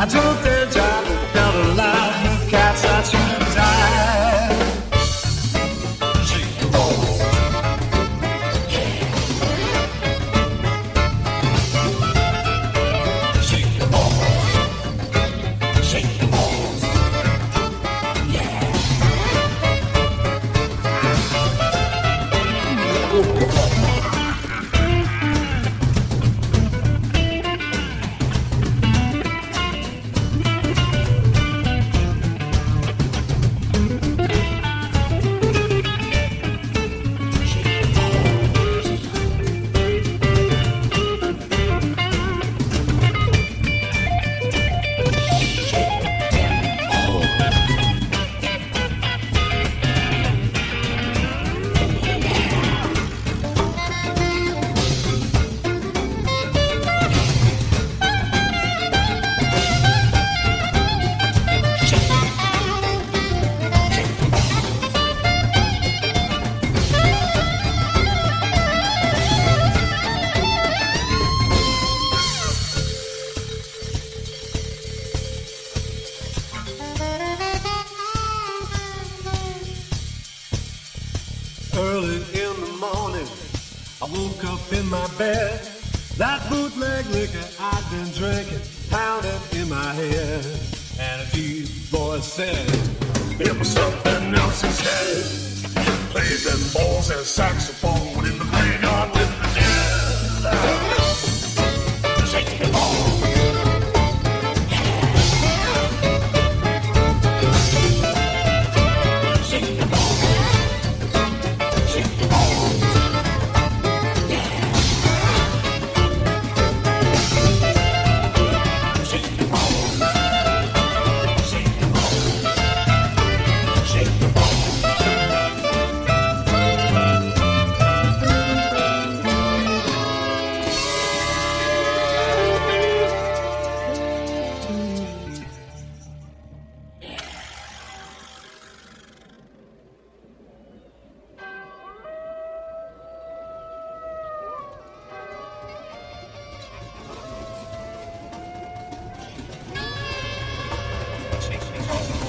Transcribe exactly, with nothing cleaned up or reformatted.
drove their job and felt alive with cats I should die. Shake your balls. Shake your balls. Shake your balls. Yeah. Early in the morning, I woke up in my bed. That bootleg liquor I'd been drinking pounded in my head. And a deep voice said, it was something else instead. Played them balls as saxophone in the graveyard with the dead. Shake the ball. Shake